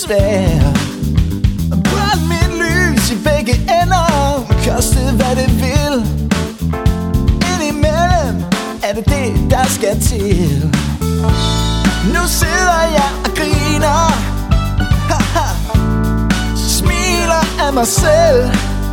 svær. Brænd mit lys i begge ender, koste hvad det vil. Indimellem er det det, der skal til. Nu sidder jeg og griner, smiler af mig selv.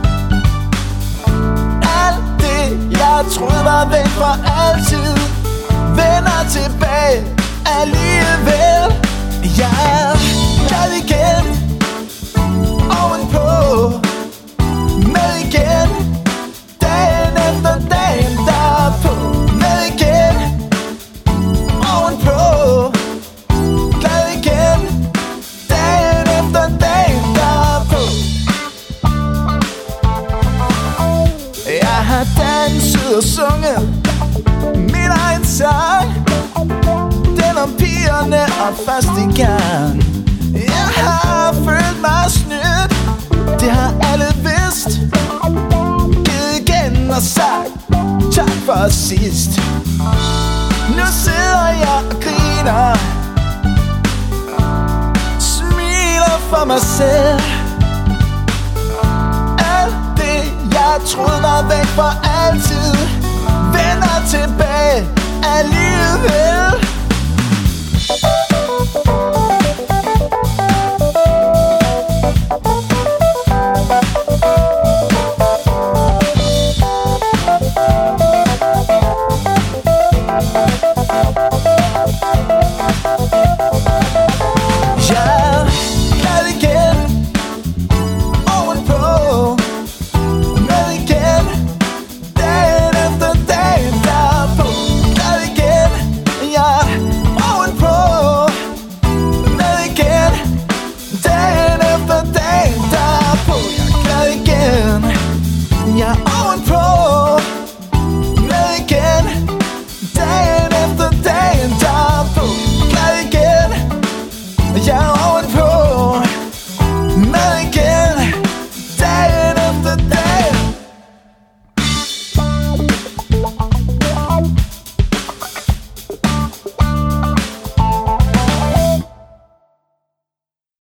Alt det jeg troede var væk for altid vender tilbage alligevel. Jeg er glad igen, ovenpå, med igen, dagen efter dagen derpå. Med igen, ovenpå, glad igen, dagen efter dagen derpå. Jeg har danset og sunget min egen sang, den om pigerne og første gang. Jeg har følt mig snydt, det har alle vidst. Givet igen og sagt tak for sidst. Nu sidder jeg og griner, smiler for mig selv. Alt det jeg troede var væk for altid vender tilbage alligevel.